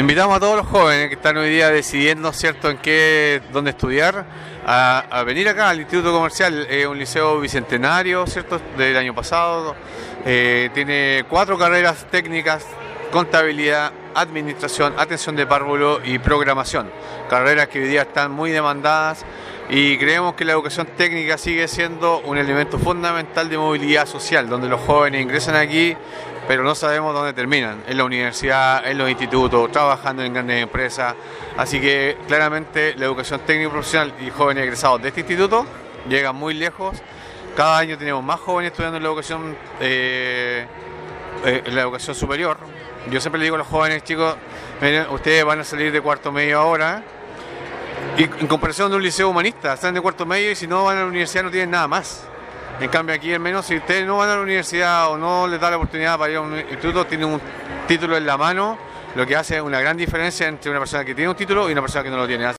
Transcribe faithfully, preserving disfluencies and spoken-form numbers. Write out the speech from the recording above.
Invitamos a todos los jóvenes que están hoy día decidiendo, ¿cierto?, en qué, dónde estudiar, a, a venir acá al Instituto Comercial. Es un liceo bicentenario, ¿cierto?, del año pasado. Eh, tiene cuatro carreras técnicas: contabilidad, administración, atención de párvulo y programación. Carreras que hoy día están muy demandadas y creemos que la educación técnica sigue siendo un elemento fundamental de movilidad social, donde los jóvenes ingresan aquí, pero no sabemos dónde terminan, en la universidad, en los institutos, trabajando en grandes empresas. Así que claramente la educación técnica profesional y jóvenes egresados de este instituto llegan muy lejos. Cada año tenemos más jóvenes estudiando en la educación, eh, eh, en la educación superior. Yo siempre le digo a los jóvenes: chicos, miren, ustedes van a salir de cuarto medio ahora, y en comparación de un liceo humanista, salen de cuarto medio y si no van a la universidad no tienen nada más. En cambio aquí al menos, si ustedes no van a la universidad o no les da la oportunidad para ir a un instituto, tienen un título en la mano, lo que hace una gran diferencia entre una persona que tiene un título y una persona que no lo tiene.